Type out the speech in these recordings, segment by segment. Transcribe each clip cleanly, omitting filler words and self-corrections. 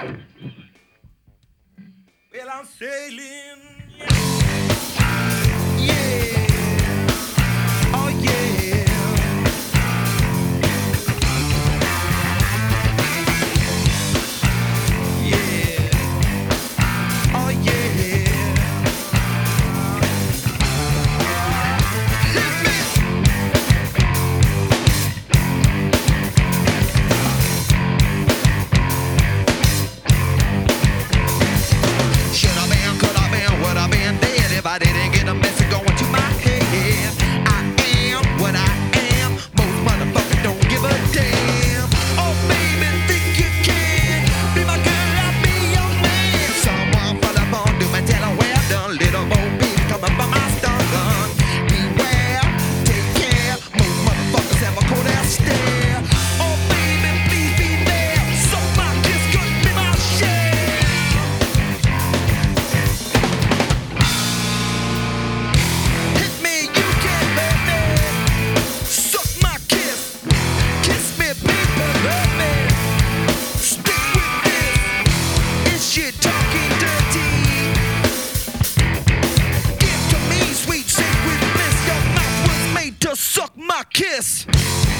Well, I'm sailing. Yeah. Oh, yeah. Yeah. Oh, yeah. Should I been, could I been, would I been dead if I didn't get a message going to my head? I am what I am. Most motherfuckers don't give a damn. Oh, baby, think you can be my girl, I'll be your man. Someone for the phone, do my tell her well done. Little Bo Peep coming from my stun gun. Beware, take care. Most motherfuckers have a cold ass stare. Oh, baby, please be there. So my kiss could be my share. Hit me, you can, baby. Suck my kiss. Kiss me, people, love me. Stick with this. Is she talking dirty? Give to me, sweet sacred bliss. Your mouth was made to suck my kiss.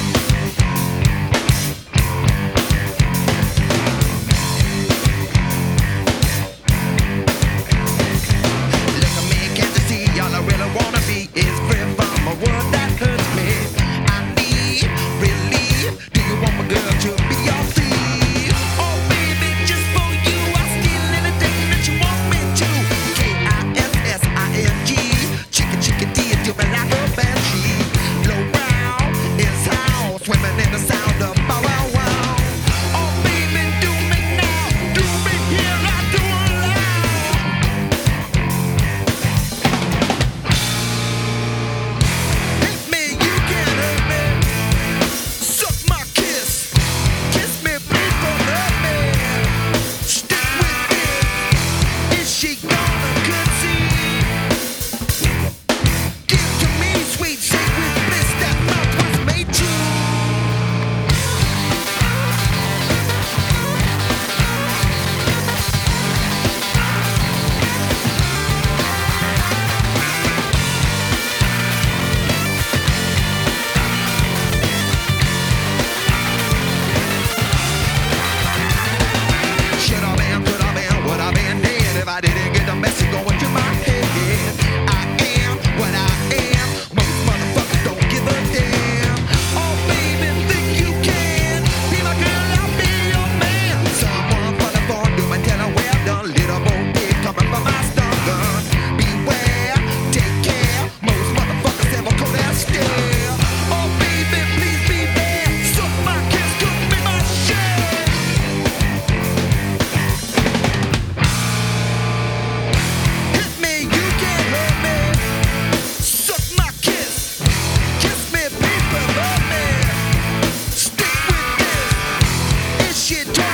Look at me, can't you see? All I really wanna be is free from a world that hurts me. I need relief. Do you want my girl to be your thief? Oh, baby, just for you, I'll steal anything that you want me to. Kissing. Chicken, chicken, D, do me like a banshee. Blow round, it's how. Swimming in the sound of bow wow wow. Oh, baby, do me now. Do me here, I do it loud. Hit me, you can hurt me. Suck my kiss. Kiss me, people, hurt me. Stick with this. Is she gonna concede? Give to me, sweet sacred bliss. That mouth was made to. Should I been, could I been, would I been dead if I didn't get the message going to my head? I am what I am. Most motherfuckers don't give a damn. Oh, baby, think you can be my girl, I'll be your man. Someone for the phone, do my tell her well done. Little Bo Peep coming from my stun gun. Beware, take care. Most motherfuckers have a cold ass stare. Oh, baby, please be there. Suck my kiss, could be my share. Hit me, you can hurt me. Suck my kiss. Kiss me, people, love me. Stick with this. Is she